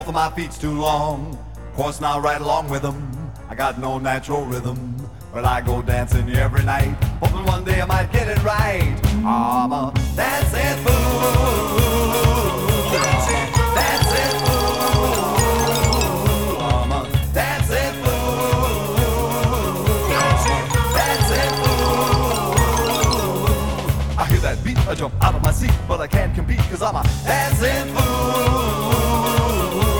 For my feet's too long, course now right along with them. I got no natural rhythm, but I go dancing every night, hoping one day I might get it right. I'm a dancing fool, dancing fool. I'm a dancing fool, dancing fool. I hear that beat, I jump out of my seat, but I can't compete 'cause I'm a dancing fool.